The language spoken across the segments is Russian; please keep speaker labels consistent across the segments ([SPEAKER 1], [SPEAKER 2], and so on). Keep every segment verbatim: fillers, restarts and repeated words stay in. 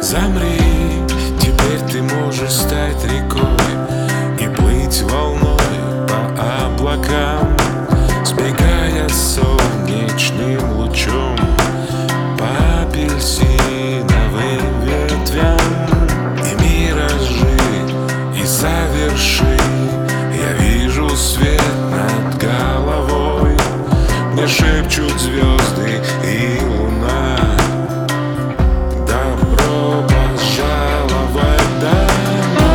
[SPEAKER 1] Замри, теперь ты можешь стать рекой и плыть волной по облакам, сбегая солнечным лучом по апельсиновым ветвям. И миражи, и заверши, я вижу свет над головой. Мне шепчут звезды и луна: добро пожаловать домой.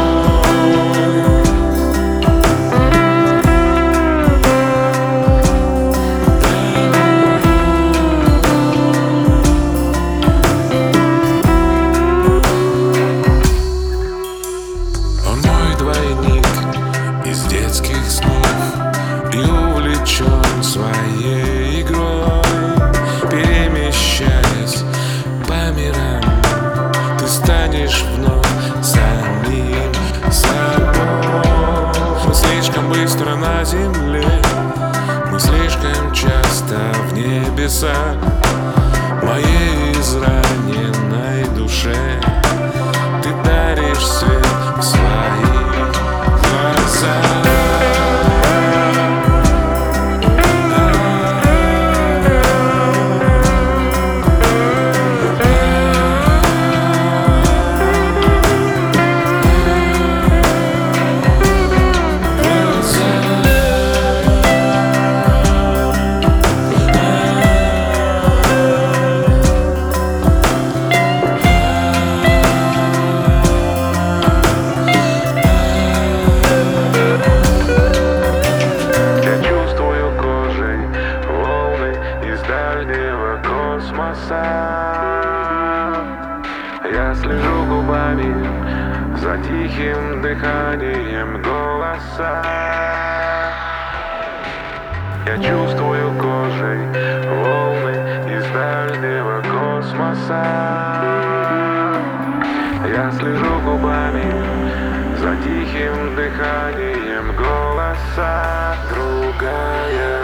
[SPEAKER 1] Он мой двойник из детских снов и увлечен своей игрой. Перемещаясь по мирам, ты станешь вновь самим собой. Мы слишком быстро на земле, мы слишком часто в небесах. Моей израненной душе ты даришь свет в своих глазах. Я слежу губами за тихим дыханием голоса. Я чувствую кожей волны из дальнего космоса. Я слежу губами за тихим дыханием голоса. Другая